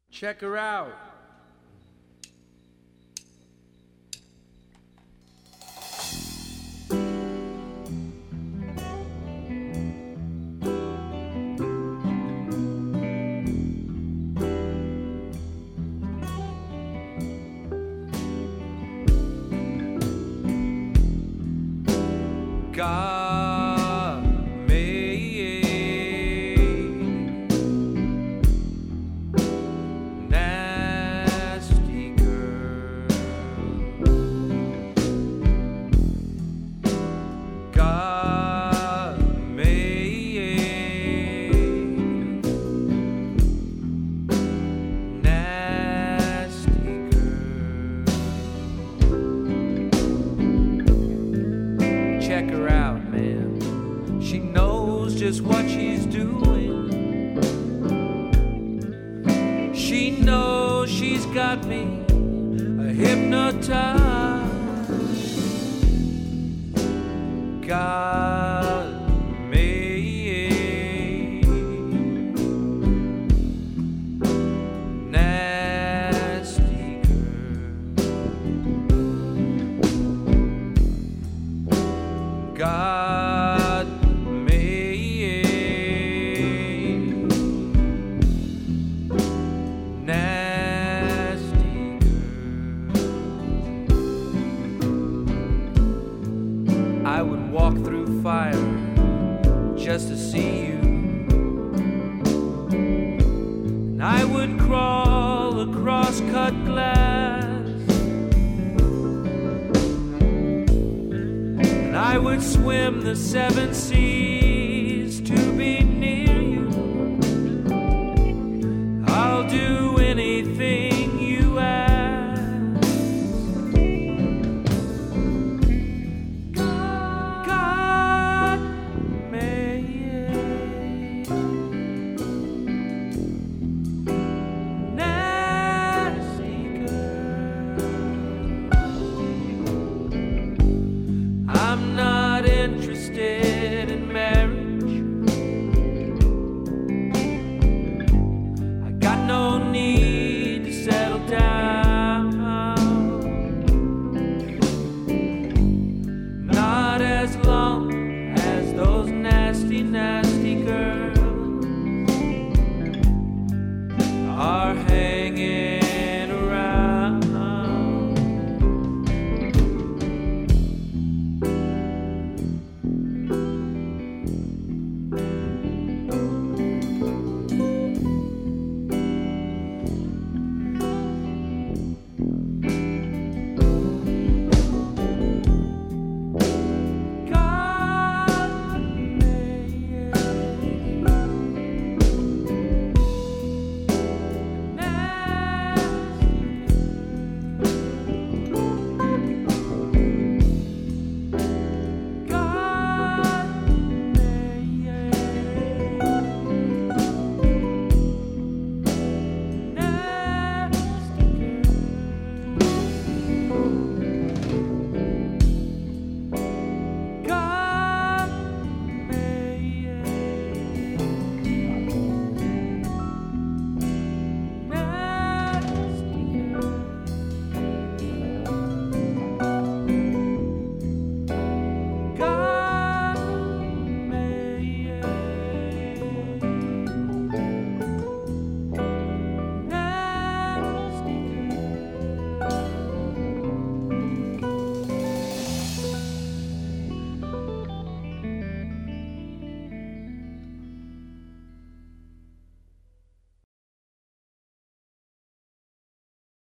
Check her out. God made nasty girl. God made nasty girl. Check her out, man. She knows just what she's doing. She knows she's got me hypnotized. God made nasty girl. God made nasty girl. I would walk through fire just to see you, and I would crawl across cut glass, and I would swim the seven seas to be near you. I'll do anything you ask. God made nasty girl. I'm not interested in marriage. I got no need to settle down. Not as long as those nasty, nasty girls are hanging